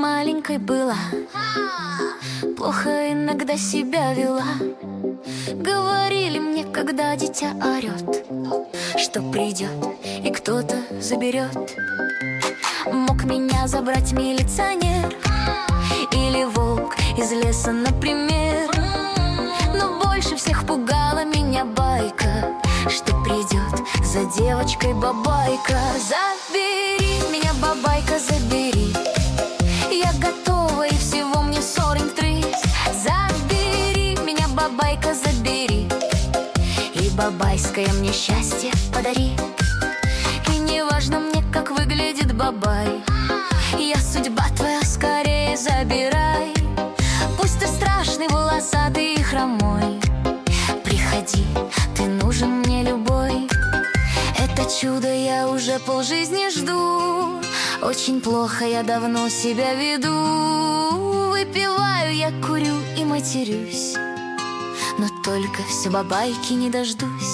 маленькой была, плохо иногда себя вела. Говорили мне, когда дитя орет, что придет и кто-то заберет. Мог меня забрать милиционер или волк из леса, например. Но больше всех пугала меня байка, что придет за девочкой бабайка. Забери меня, бабайка, забери, я готова, и всего мне 43. Забери меня, бабайка, забери, и бабайское мне счастье подари. И не важно мне, как выглядит бабай, я судьба твоя, скорее забирай. Пусть ты страшный, волосатый и хромой, приходи, ты нужен мне любой. Это чудо я уже полжизни жду, очень плохо я давно себя веду. Выпиваю, я курю и матерюсь, но только все бабайки не дождусь.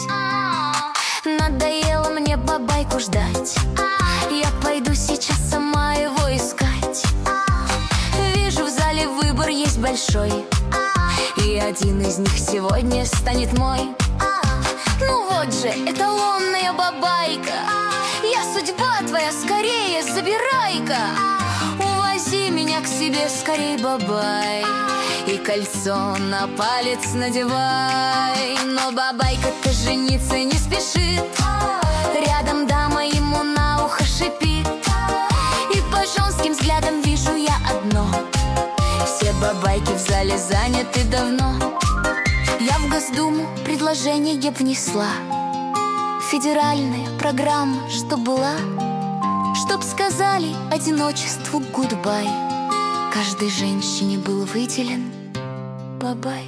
Надоело мне бабайку ждать, я пойду сейчас сама его искать. Вижу, в зале выбор есть большой, и один из них сегодня станет мой. Ну вот же, эталонная бабайка, я судьба твоя, скорее забирай-ка. Увози меня к себе скорей, бабай, и кольцо на палец надевай. Но бабайка-то жениться не спешит, рядом дама ему на ухо шипит, и по женским взглядам вижу я одно: все бабайки в зале заняты давно. Я в Госдуму предложение внесла, федеральная программа, что была, чтоб сказали одиночеству гудбай, каждой женщине был выделен бабай.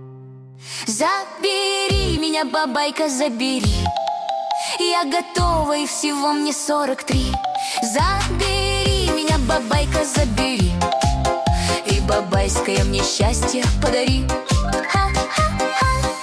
Забери меня, бабайка, забери, я готова, и всего мне 43. Забери меня, бабайка, забери, и бабайское мне счастье подари. Ха-ха-ха.